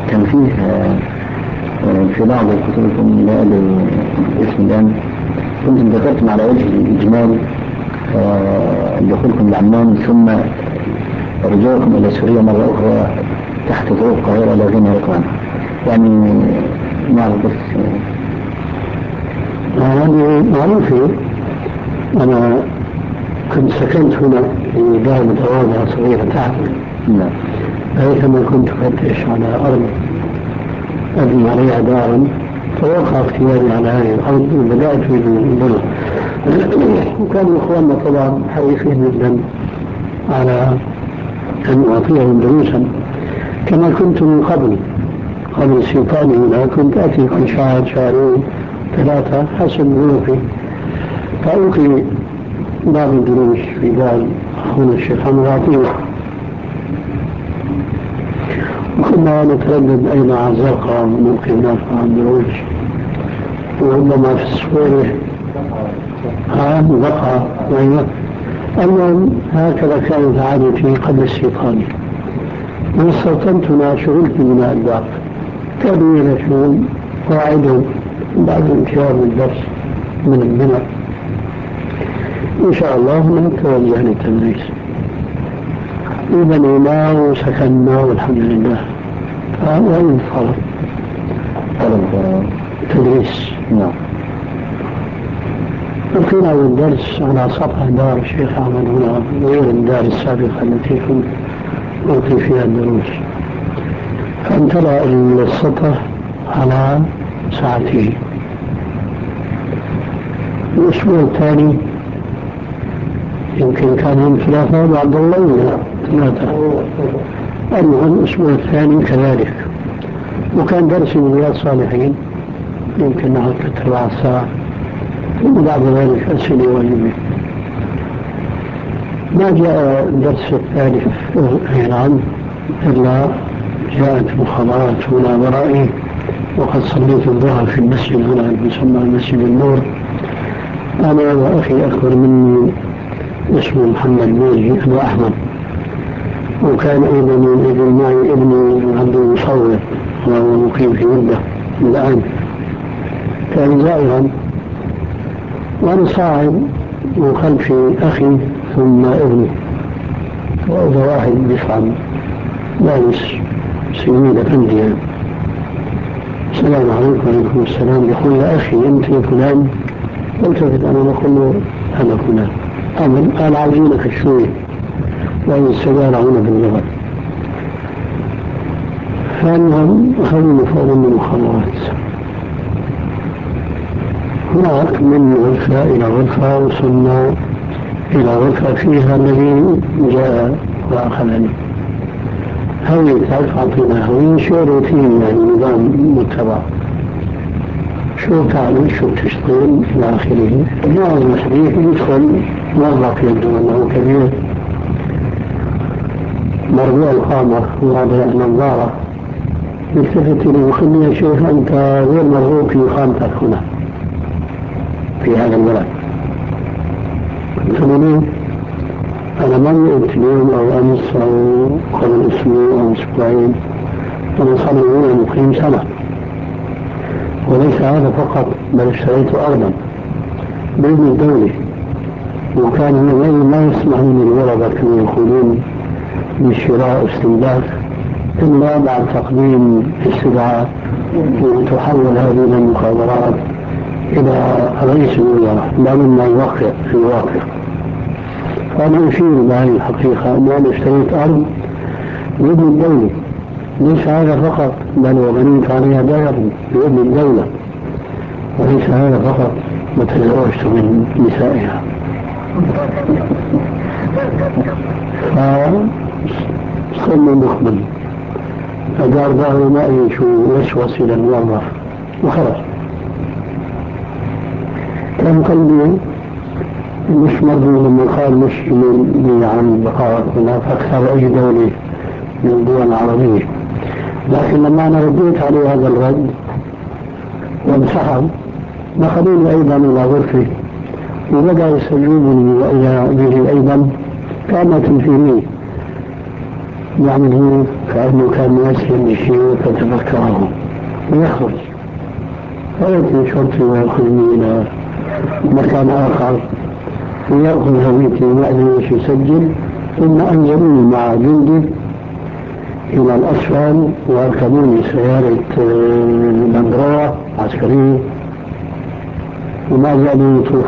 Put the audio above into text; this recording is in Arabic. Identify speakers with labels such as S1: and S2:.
S1: كان فيه في بعض كتبكم لا أدري اسم الآن كنتم ذكرتم على وجه الإجمال دخولكم لعمان ثم رجوعكم إلى سوريا مرة أخرى تحت ظروف القاهرة لا غنى لكم عنها، يعني نعرف بس
S2: هذه معروفة. أنا كنت سكنت هنا في دار متواضعة صغيرة تحت، بينما كنت أفتش على أرض أبني عليها دارا، فوقع اختياري على هذه الأرض وبدأت في البر. وكانوا إخواننا طبعا حريصين جدا على أن أعطيهم دروسا كما كنت من قبل استيطاني هنا. كنت أتي كل شهر شهرين 3 حسب ظروفي فألقي بعض الدروس في دار أخونا الشيخ عمر عطية، وكنا نتردد أيضا على الزرقاء ونلقي هناك بعض الدروس، وربما في الصفورة بقى. المهم هكذا كانت عادتي قبل استيطاني. من استوطنت هنا شغلت ببناء الدار، كانوا ينشرون قواعدهم بعد الانتهاء من الدرس من البناء إن شاء الله نتوجه للتدريس. وبنينا وسكننا والحمد لله. فهو طلب تدريس.
S1: نعم.
S2: ألقينا الدرس على سطح دار الشيخ أحمد هنا غير الدار السابقة التي كنت ألقي فيها الدروس، فامتلأ السطح على ساعتين. الأسبوع الثاني يمكن كان يوم 3 بعد الله ولا 3. المهم الأسبوع الثاني كذلك، وكان درسي من رياض الصالحين يمكن نحو 3 ساعة، وبعد ذلك أسئلة وأجوبة. ما جاء الدرس الثالث نعم إلا جاءت مخابرات هنا ورائي، وقد صليت الظهر في المسجد هنا المسمى مسجد النور، أنا وأخي أكبر مني اسمه محمد ميري أبو أحمد، وكان أيضا يجي معي ابني عبد المصور وهو مقيم في مدة الآن، كان زائرا، وأنا صاعد وخلفي أخي ثم ابني، وهذا واحد يفهم لابس سنين أندية. السلام عليكم. وعليكم السلام. يقول يا أخي أنت فلان؟ التفت أنا نقول له أنا فلان. قال عاوزينك شوي، وهي السيارة هنا في الجبل. فأنهم أخذوا فوق من المخابرات هناك من غرفة إلى غرفة، وصلنا إلى غرفة فيها الذي جاء وأخذني. هوي تعرف أعطينا هوي شو روتين، يعني نظام متبع، شو تعمل شو تشتغل إلى آخره. معظم الحديث يدخل موظف يبدو أنه كبير مرضوع القامة ووضع النظارة، يلتفت إليه ويقول يا شيخ أنت غير مرغوب في إقامتك هنا في هذا البلد. قلت له ليه؟ أنا ما جئت اليوم أو أمس أو قبل أسبوع أو أسبوعين، أنا صار لي مقيم سنة، وليس هذا فقط بل اشتريت أرضا بإذن الدولة، وكان النظام لا يسمح للغرباء كما يقولون بشراء استملاك إلا بعد تقديم استدعاء، وتحول هذه المخابرات إلى رئيس الوزراء لما يوافق. فأنا أشير بهذه الحقيقة أن أنا اشتريت أرض بإذن الدولة، ليس هذا فقط بل وبنيت عليها دار بإذن الدولة، وليس هذا فقط وتزوجت من نسائها. فصلنا مخبل أدار ظهره ما أدري شو وسوس إلى الموظف وخرج. كان قلبي مش مرضي لما قال مسلم عن البقاء هناك أكثر أي دولة من الدول العربية، لكن لما أنا رديت عليه هذا الرد وانسحب دخلوني أيضا إلى غرفة وبدأ يستجوبني وإلى به أيضا كما تنفيني يعمل هيك كأنه كان يسلم بشيء فتذكره ويخرج، فيأتي شرطي ويأخذني إلى مكان آخر ويأخذ هويتي ويأذن يسجل، ثم أنزلوني مع جندي إلى الأسفل وأركبوني سيارة لاندروه عسكرية وما زالوا يطوفون